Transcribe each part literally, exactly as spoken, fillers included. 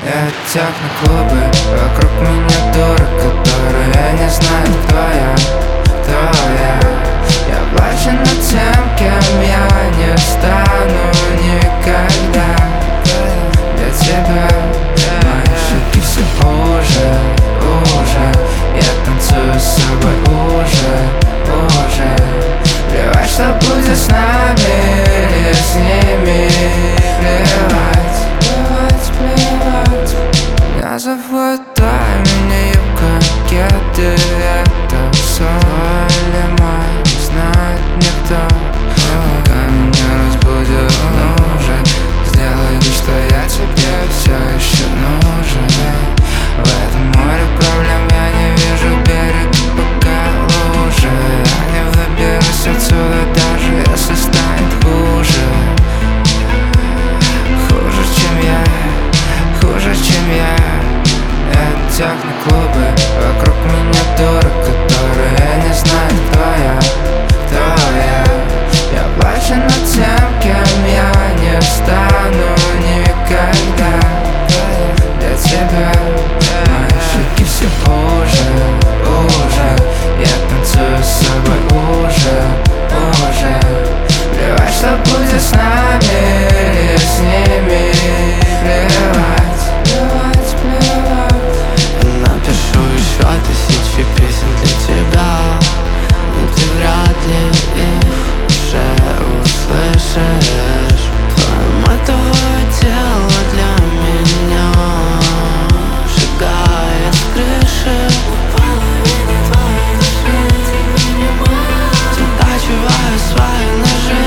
Это техно-клубы, вокруг меня дура, которая не знает, кто я, кто я. Я плачу над тем, кем я не стану никогда. Для тебя мои шаги все хуже, уже. Я танцую с собой уже, уже. Плевать, что будет с нами или с ними. Плевать, плевать, плевать. Меня зовут твоя мини-юбка, кеды. Это все или мой, не знает никто. Пока меня разбудит, ну уже сделай вид, что я тебе все еще нужен. В этом море проблем я не вижу берега, пока лужи. Я не выберусь отсюда, даже если станет хуже. Хуже, чем я, хуже, чем я. Это техно-клубы, вокруг меня дура, которая не знает, кто я, кто я. Я плачу над тем, кем я не стану никогда. Для тебя мои шаги все хуже, уже. Я танцую с собой уже, уже. Плевать, что будет с нами или с ними. Плевать, плевать, плевать. Напишу еще тысячи песен для тебя, но ты вряд ли их уже услышишь. Твое матовое тело для меня шагает с крыши. Затачиваю свои ножи.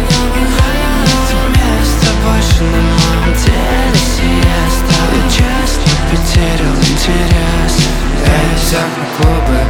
Нет места больше на моем теле сиеста. Я честно потерял интерес. Эй, техно-клубы,